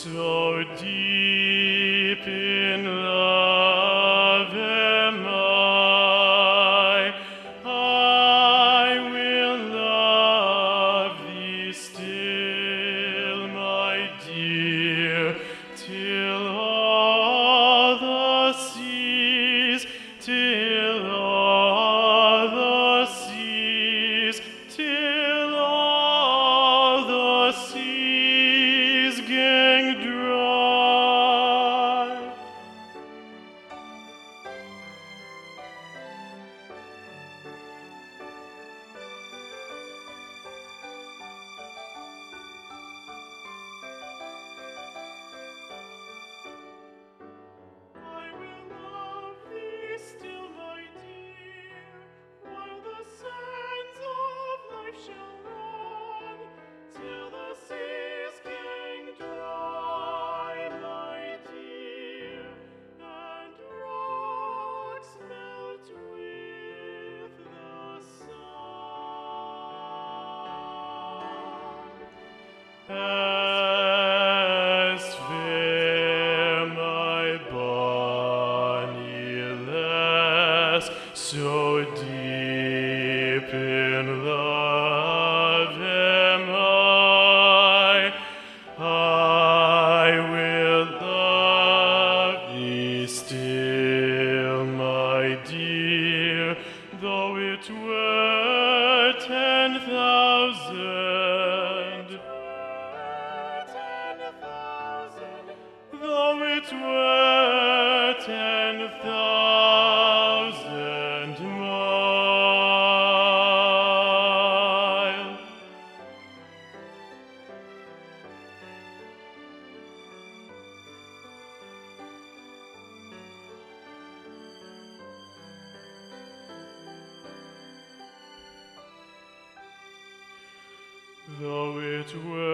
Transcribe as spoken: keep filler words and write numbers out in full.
So deep in love am I, I will love thee still, my dear, till all the seas, till all the seas, till all the seas gang dry. I will love thee still, my dear, while the sands of life shall run, till the seas gang dry, my dear, and rocks melt with the sun. As fair my bonny lass, so deep in love am I, I will love thee still, my dear, though it were ten thousand. Though it were ten thousand miles. Though it were